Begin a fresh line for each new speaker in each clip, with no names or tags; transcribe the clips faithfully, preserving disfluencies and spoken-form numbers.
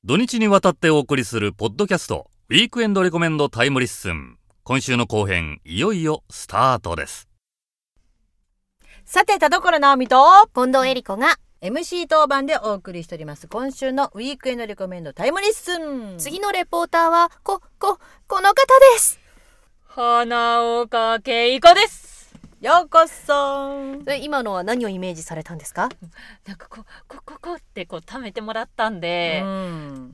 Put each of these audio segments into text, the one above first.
土日にわたってお送りするポッドキャストウィークエンドレコメンドタイムリッスン。今週の後編いよいよスタートです。
さて田所直美と
近藤恵理子が
エムシー 当番でお送りしております今週のウィークエンドレコメンドタイムリッスン。
次のレポーターはこここの方です。
花岡恵子です。
ようこそ。
今のは何をイメージされたんですか？
なんかこうこここってこう貯めてもらったんで、
うん、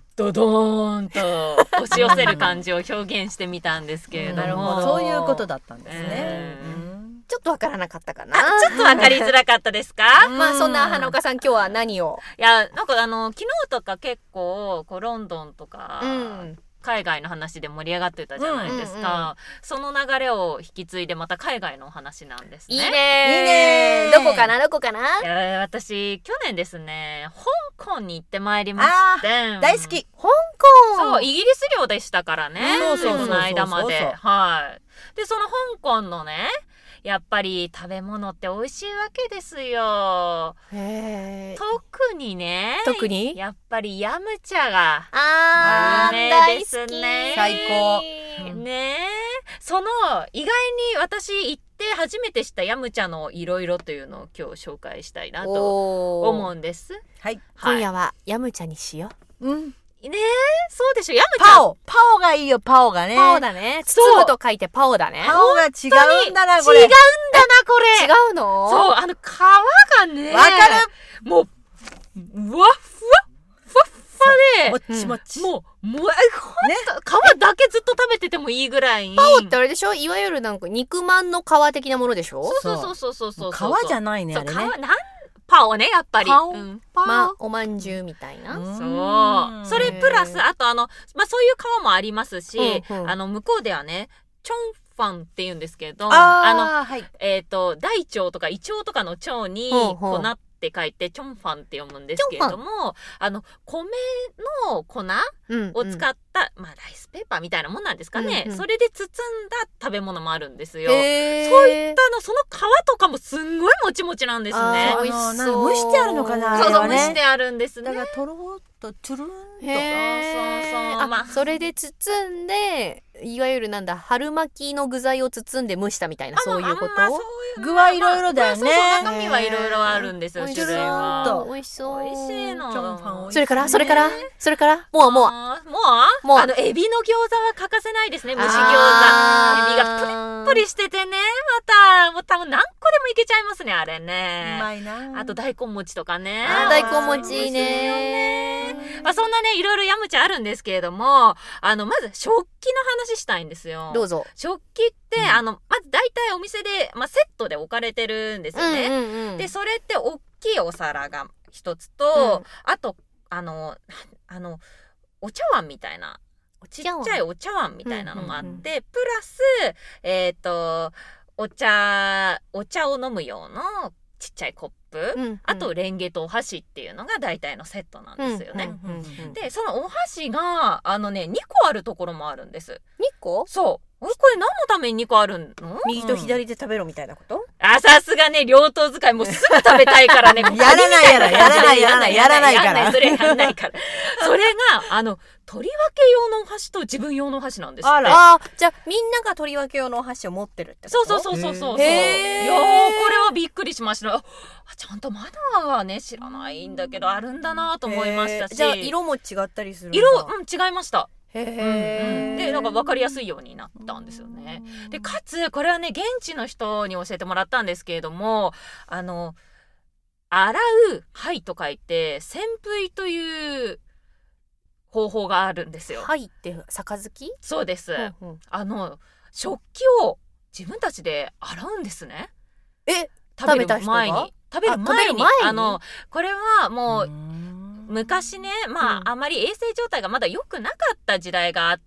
ドドーンと押し寄せる感じを表現してみたんですけれども、
なるほど、そういうことだったんですね、
えー
うん、ちょっとわからなかったかな。
ちょっとわかりづらかったですか？
まあそんな花岡さん今日は何を？
いやなんかあの昨日とか結構こうロンドンとか、うん海外の話で盛り上がってたじゃないですか、うんうんうん、その流れを引き継いでまた海外のお話なんですね。
いいねいいね。どこかなどこかな。
いや私去年ですね香港に行ってまいりまして、
大好き。
香港。
そうイギリス領でしたからね、
そうそうそうそう、
この間まで。はいでその香港のねやっぱり食べ物って美味しいわけですよ。
へー。
特にね
特に
やっぱりヤムチャが
あー
有名ですね。
最高、
うん、ねその意外に私行って初めて知ったヤムチャのいろいろというのを今日紹介したいなと思うんです。
はい、
はい、今夜はヤムチャにしよ
う。うん
ねそうでしょ。ヤムチャ
パオパオがいいよ。パオがね
パオだね。包むと書いてパオだね。
パオが違うんだなこれ。
違うんだなこれ。
違うの？
そうあの皮がね
わかる。
もうふわふわふわふわ
でもっちもっち、
うん、もうもうほんと、ね、皮だけずっと食べててもいいぐらい。
パオってあれでしょ、いわゆるなんか肉まんの皮的なものでしょ。
そうそうそうそうそうそう。
皮じゃないねあれね。
皮なんパオねやっぱり。
パオ、
うん、
パオまあおまんじゅうみたいな。
そうそれプラスあとあのまあそういう皮もありますし、うんうん、あの向こうではねチョンファンって言うんですけど、
あ
あの、
はい、
えっ、ー、と大腸とか胃腸とかの腸に粉って書いてチョンファンって読むんですけれども、あの米の粉を使った、うんうん、まあライスペーパーみたいなもんなんですかね、うんうん、それで包んだ食べ物もあるんですよ。そういったのその皮とかもすんごいもちもちなんですね。
美味しそう。
蒸してあるのかな。
そうそう、ね、蒸してあるんですね。
だからとろっとトゥルンとか。
そうそうそう。
まあそれで包んでいわゆるなんだ春巻きの具材を包んで蒸したみたいなそういうこと。
まあ、そういう
具はいろいろだよね。
そうそう中身はいろいろあるんですよ。種類は。
美味しそう。
美味しいの。
それからそれからそれからもうもう
もうもうあのエビの餃子は欠かせないですね。蒸し餃子。エビがプリプリしててねまたもう多分何個でもいけちゃいますねあれね。
うまいな。
あと大根餅とかね。
あ大根餅いいね。
まあそんなねいろいろヤムチャあるんですけれどもあのまず食器の話したいんですよ。
どうぞ。
食器って、うん、あのまず大体お店で、まあ、セットで置かれてるんですよね、うんうんうん、でそれって大きいお皿が一つと、うん、あとあのあのお茶碗みたいなちっちゃいお茶碗みたいなのもあって、うんうんうん、プラスえっ、ー、とお茶お茶を飲む用のちっちゃいコップ、うんうん、あとレンゲとお箸っていうのが大体のセットなんですよね、うんうんうんうん、でそのお箸があのねにこあるところもあるんです。
にこ？
そうこれ何のためににこあるの？
右と左で食べろみたいなこと、うん、
あさすがね両党使いもうすぐ食べたいからね
やらないやらやらないやらないやらないから
それやらないからそれがあの取り分け用のお箸と自分用のお箸なんですって。
あらあじゃあみんなが取り分け用のお箸を持ってるってこと？
そうそうそうそうそう。
へー
いやーこれはびっくりしました。あちゃんとマナーはね知らないんだけどあるんだなと思いましたし。
じゃあ色も違ったりするんだ。
色うん違いました。
へ
ー、うんうん、でなんか分かりやすいようになったんですよね。でかつこれはね現地の人に教えてもらったんですけれどもあの洗うはいと書いて洗拭という方法があるんですよ。
はいって杯？
そうです、うんうん、あの食器を自分たちで洗うんですね。
え
食べる前に食べる前にあのこれはもう昔ねまあ、うん、あまり衛生状態がまだ良くなかった時代があって、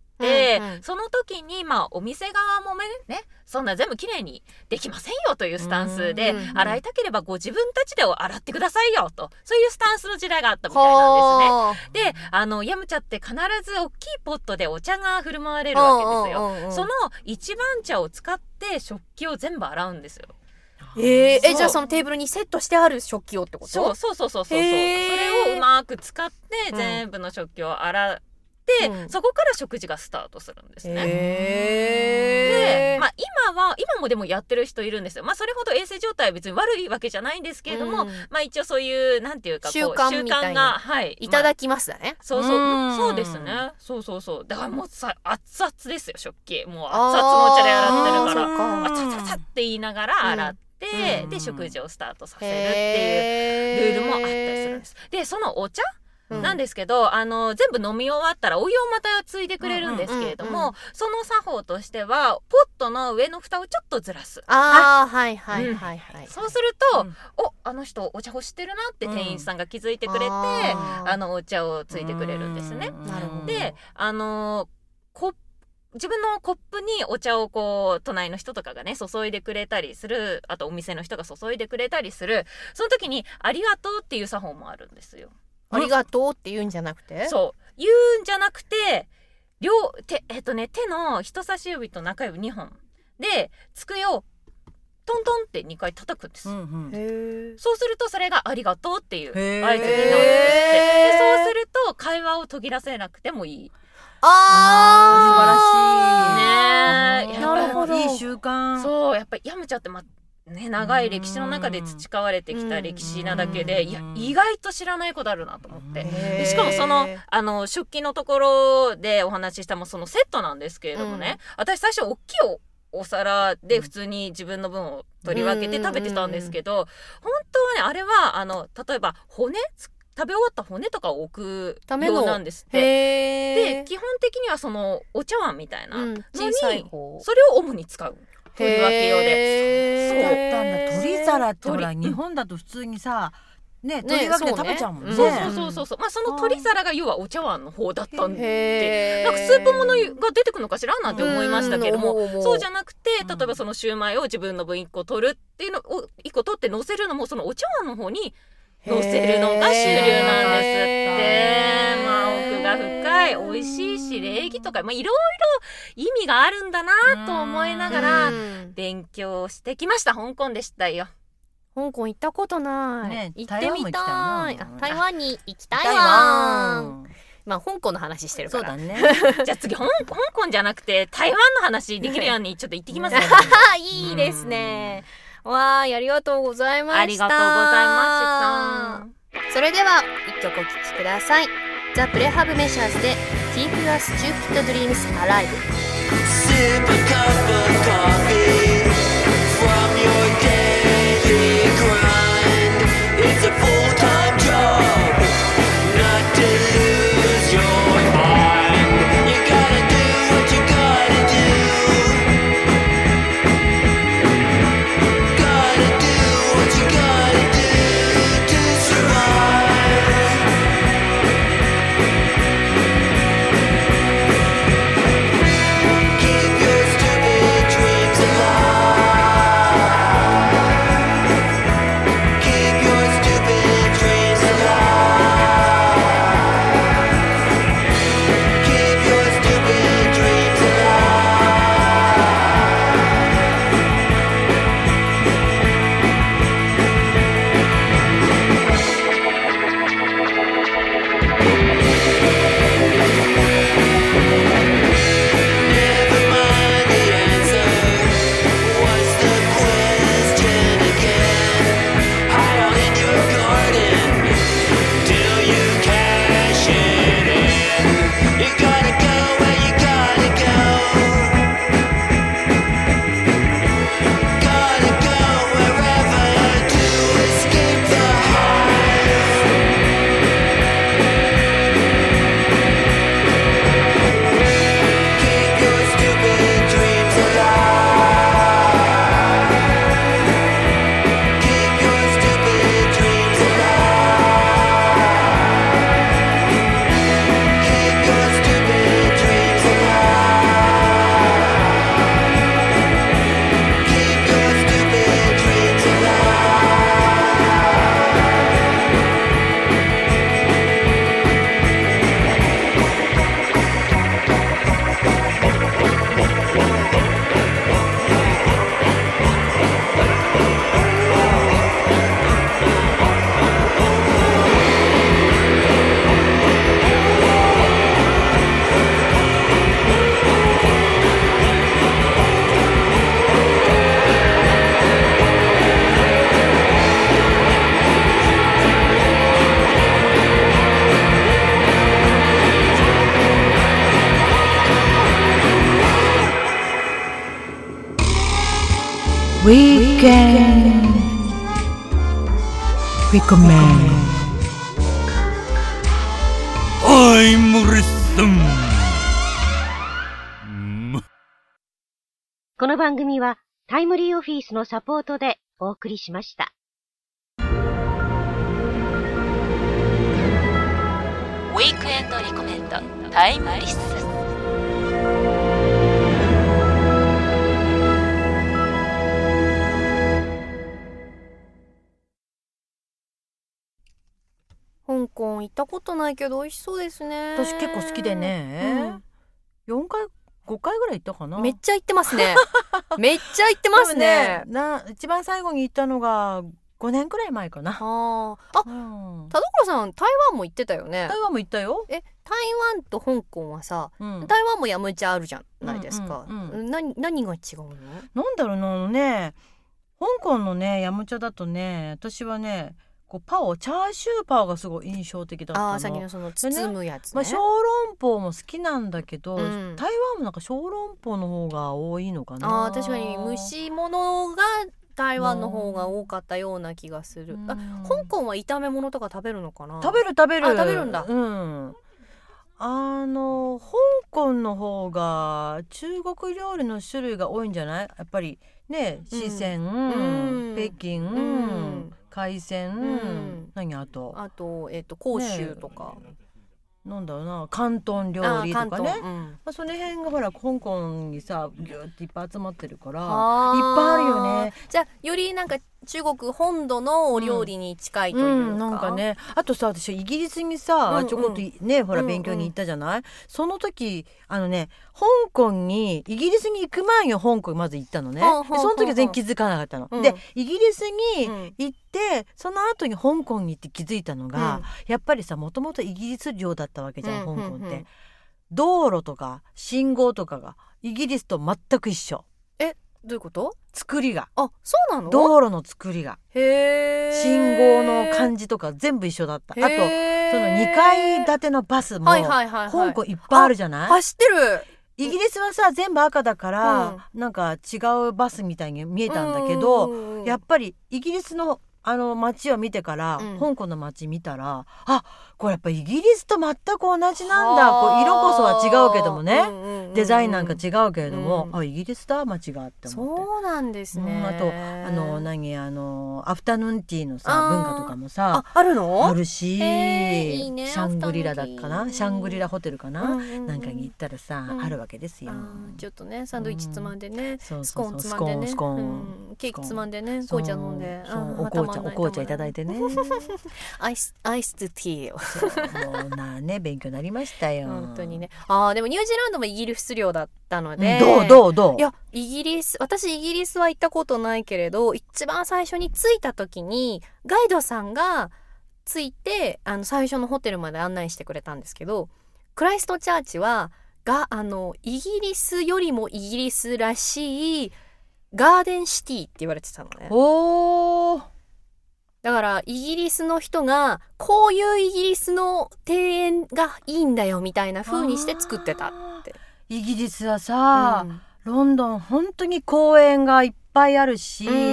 うんうん、その時にまあお店側もねそんな全部きれいにできませんよというスタンスで、うんうん、洗いたければご自分たちで洗ってくださいよとそういうスタンスの時代があったみたいなんですね。であのヤムチャって必ず大きいポットでお茶が振る舞われるわけですよ。その一番茶を使って食器を全部洗うんですよ。
えー、
そう
えじゃあそのテーブルにセットしてある食器をってこと
そうそうそうそうそうそう、そ
へー
れをうまく使って
うん
全部の食器を洗って、
うん
そこから食事がスタートするんですね。
へー
で、まあ、今は今もでもやってる人いるんですよ。まあ、それほど衛生状態は別に悪いわけじゃないんですけれども、
うん
まあ、一応そういうなんていうかこう
習慣みたいな
が、はい、
いただ
き、
きますだね、
そうそう、
うん
そうですね。そうそうそう。だからもうさ熱々ですよ食器。もう熱々のお茶で洗ってるから、
あー
熱々熱々って言いながら洗って、
うん
で食事をスタートさせるっていうルールもあったりするんですす。でそのお茶なんですけど、あの全部飲み終わったらお湯をまたついでくれるんですけれども、
うんうんうん
その作法としてはポットの上の蓋をちょっとずらす。
ああはいはいはいはい、
そうすると、
うん
おあの人お茶欲してるなって店員さんが気づいてくれて、
あー
あのお茶をついてくれるんですね。
なるほど
であのコ自分のコップにお茶をこう隣の人とかがね注いでくれたりする、あとお店の人が注いでくれたりする、その時にありがとうっていう作法もあるんですよ。
ありがとうって言うんじゃなくて
そう言うんじゃなくて両手えっとね手の人差し指と中指にほんで机をトントンってにかい叩くんです、
うんうん
へえ
そうするとそれがありがとうっていう合図に
へー
なるんですって。でそうすると会話を途切らせなくてもいい。
あー
ねえ
なるほど
いい習慣。
そうやっぱりヤムチャってまね、長い歴史の中で培われてきた歴史なだけで、
うん
いや意外と知らないことあるなと思って、
へ
ー
でしかもそのあの食器のところでお話ししたもそのセットなんですけれどもね、私最初大きいおお皿で普通に自分の分を取り分けて食べてたんですけど、本当はねあれはあの例えば骨食べ終わった骨とかを置く
ための
ようなんですって。
へ
で基本的にはそのお茶碗みたいなのに、
うん、小さい方
それを主に使う取り分け用で。
そうだ
へー
ったんだ。鳥皿ってほら
鳥
日本だと普通にさね
ね
鳥分けで食べちゃうもんね。
そうね
そうそうそうそう、まあその取り皿が要はお茶碗の方だったんで、
へー
なんかスープものが出てくるのかしらなんて思いましたけども、
うん思う思う
そうじゃなくて
うん
例えばそのシューマイを自分の分いっこ取るっていうのをいっこ取って乗せるのもそのお茶碗の方に乗せるのが主流なんですって。
へー
まあ奥が深い、美味しいし礼儀とか、まあいろいろ意味があるんだなと思いながら
うん
勉強してきました。香港でしたよ。
香港行ったことない、
ね
行ってみたい
台湾も行きたいな
あ台湾に行きたい
台
わ
湾。
まあ香港の話してるから
そうだね。
じゃあ次香香港じゃなくて台湾の話できるようにちょっと行ってきますね。
あいいですね、わーありがとうございました。
ありがとうございました。
それでは一曲お聴きください。ザ・プレハブメジャーズで Keep Your Stupid Dreams Alive。
Sip a cup of coffee from your daily grind. It's a full-time job not to lose your mind. You gotta do what you gotta do. Gotta do what you gotta do to survive. Keep your stupid dreams
Weekend Recommend
タイムリッスン。
この番組はタイムリーオフィスのサポートでお送りしました。
ウィークエンドリコメンドタイムリッスン。
香港行ったことないけど美味しそうですね。
私結構好きでね、うん、よんかいごかいぐらい行ったかな。
めっちゃ行ってますねめっちゃ行ってますね。
な一番最後に行ったのがごねんくらい前かな。
ああ、うん、田所さん台湾も行ってたよね。
台湾も行ったよ。
え台湾と香港はさ、うん、台湾もヤムチャあるじゃないですか、うんうんうん、何, 何が違うの？
なんだろうなね、香港のねヤムチャだとね、私はねこうパオチャーシューパオがすごい印象的だったの。
あさっきのその包むやつね。
まあ、小籠包も好きなんだけど、うん、台湾もなんか小籠包の方が多いのかな。
あ確かに蒸し物が台湾の方が多かったような気がする、うん、あ香港は炒め物とか食べるのかな。
食べる食べる。
あ食べるんだ。
うんあの香港の方が中国料理の種類が多いんじゃない？やっぱりね四川、うん、北京、うん、海鮮、うん、何あと
あと、えーと、広州とか、ね、
なんだろうな広東料理とかね、
うん
まあ、その辺がほら香港にさギューっていっぱい集まってるからいっぱいあるよね。
じゃあよりなんか中国本土のお料理に近いというか、うんうん、
なんかねあとさ私イギリスにさ、うんうん、ちょこっとねほら勉強に行ったじゃない、うんうん、その時あのね香港にイギリスに行く前に香港にまず行ったのね、うん、でその時は全然気づかなかったの、うん、でイギリスに行って、うん、その後に香港に行って気づいたのが、うん、やっぱりさもともとイギリス領だったわけじゃん、うん、香港って、うんうん、道路とか信号とかがイギリスと全く一緒。
えどういうこと？
作りが
あそうなの？
道路の作りが
へー
信号の感じとか全部一緒だった。あとそのにかい建てのバスも香港いっぱいあるじゃない？
走ってる。
イギリスはさ全部赤だから、うん、なんか違うバスみたいに見えたんだけどやっぱりイギリスのあの街を見てから、うん、香港の街見たらあこれやっぱイギリスと全く同じなんだ。こう色こそは違うけどもね、うんうんうん、デザインなんか違うけれども、うん、あイギリスだ街がって思って。
そうなんですね、
うん、あとあの何あのアフタヌーンティーのさ文化とかもさ
あ, あるの
あるし、
えーいいね、
シャングリラだっかなシャングリラホテルかな、うんうんうん、なんかに行ったらさ、うん、あるわけですよ。
ちょっとねサンドイッチつまんでね、うん、
そう
ス
そうそう
コーンつまんでね
スコーン、
うん、ケーキつまんでね紅茶飲んで
お紅茶お紅茶いただいてね
アイスアイスティーを
もうなね勉強になりましたよ
本当にね。あでもニュージーランドもイギリス領だったので、
どうどうどう。
いやイギリス私イギリスは行ったことないけれど一番最初に着いた時にガイドさんが着いてあの最初のホテルまで案内してくれたんですけどクライストチャーチはがあのイギリスよりもイギリスらしいガーデンシティって言われてたのね。
おー
だからイギリスの人がこういうイギリスの庭園がいいんだよみたいな風にして作ってたって。
イギリスはさ、うん、ロンドン本当に公園がいっぱいあるし、うん、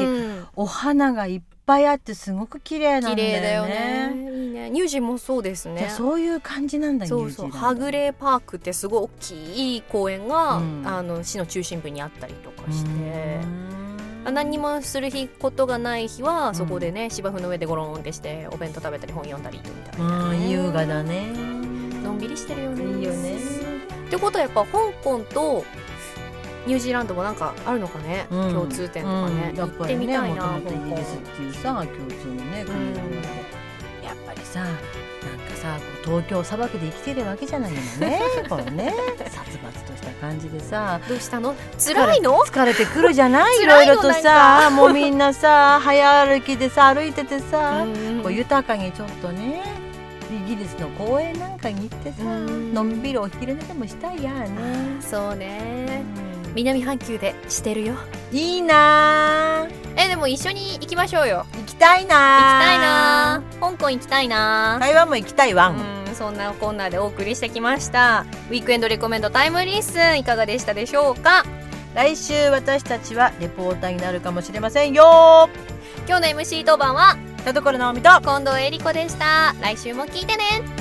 お花がいっぱいあってすごく綺麗なんだよね。
綺麗だよね。いいね。ニュージーもそうですね。
そういう感じなんだ。
そうそう。ハグレーパークってすごい大きい公園が、うん、あの市の中心部にあったりとかして。何にもする日ことがない日は、うん、そこでね芝生の上でゴロンってしてお弁当食べたり本読んだりみたいな、
ね、優雅だね。
のんびりしてるよね。
いいよね。
ってことはやっぱ香港とニュージーランドもなんかあるのかね、うん、共通点とかね、うん、
やっぱりね、
行ってみたいな。
もともとイギリスっていうさ共通のね国なので、うん、やっぱりさなんかさ東京砂漠で生きてるわけじゃないのねこのね殺伐とした感じでさ
どうしたの辛いの
疲れてくるじゃないいろいろとさもうみんなさ早歩きでさ歩いててさ、うん、こう豊かにちょっとねイギリスの公園なんかに行ってさ、うん、のんびりお昼寝でもしたいやね。
そうね、うん、南半球でしてるよ。
いいな
えでも一緒に行きましょうよ。
行きたいな
行きたいな香港行きたいな
台湾も行きたいわ。
うんそんなこんなでお送りしてきましたウィークエンドレコメンドタイムリッスンいかがでしたでしょうか。
来週私たちはレポーターになるかもしれませんよ。
今日の エムシー 当番は
田所直美と
近藤恵理子でした。来週も聞いてね。